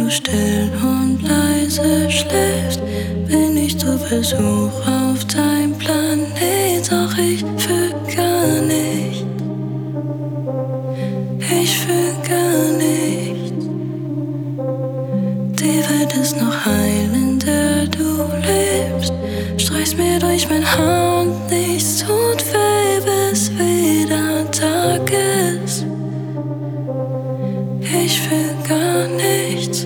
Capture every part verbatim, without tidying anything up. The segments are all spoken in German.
du still und leise schläfst, bin ich zu Besuch auf deinem Planet. Doch ich fühl gar nicht, ich fühl gar nicht. Die Welt ist noch heil, in der du lebst. Streichst mir durch mein Haar und nichts tut weh, bis wieder Tag ist. Ich fühl gar nichts.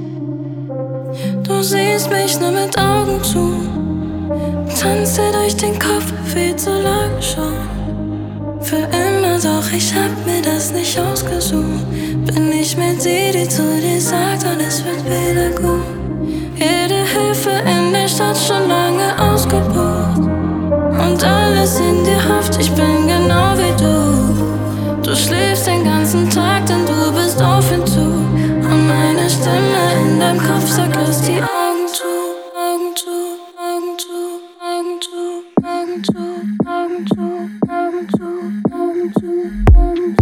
Du siehst mich nur mit Augen zu, tanzt dir durch den Kopf viel zu lang schon. Für immer, doch ich hab mir das nicht ausgesucht. Bin ich mit die, die zu dir sagt, alles wird wieder gut. Jede Hilfe in der Stadt schon lange ausgebucht. Und alles in dir hofft, ich bin genau wie du. Du schläfst den ganzen Tag, denn du bist auf und zu. Und meine Stimme in deinem Kopf sagt, lass die Augen zu, Augen zu, Augen zu, Augen zu, Augen zu, Augen zu, Augen zu, Augen zu, Augen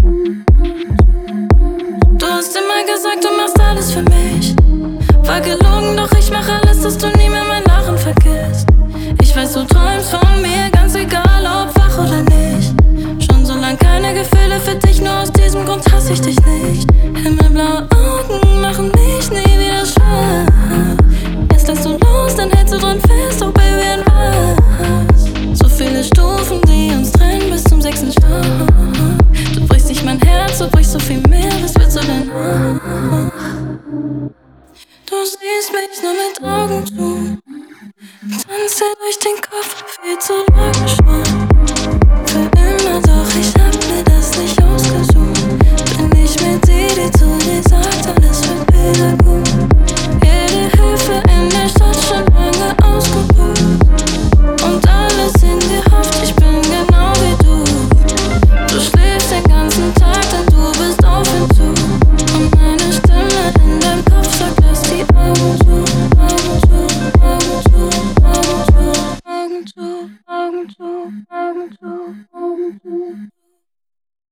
zu. Du hast immer gesagt, du machst alles für mich. War gelogen, doch ich mach alles, dass du nie mehr mein Lachen vergisst. Ich weiß, du träumst von mir, ganz egal ob wach oder nicht. Schon so lang keine Gefühle für dich, nur aus diesem Grund hasse ich dich nicht. Himmelblaue Augen machen mich nie wieder schwach. Erst lässt du los, dann hältst du dran fest, doch Baby, ein was? So viele Stufen, die uns trennen bis zum sechsten Stock. Du brichst nicht mein Herz, du brichst so viel mehr, was willst du denn? Du siehst mich nur mit Augen zu,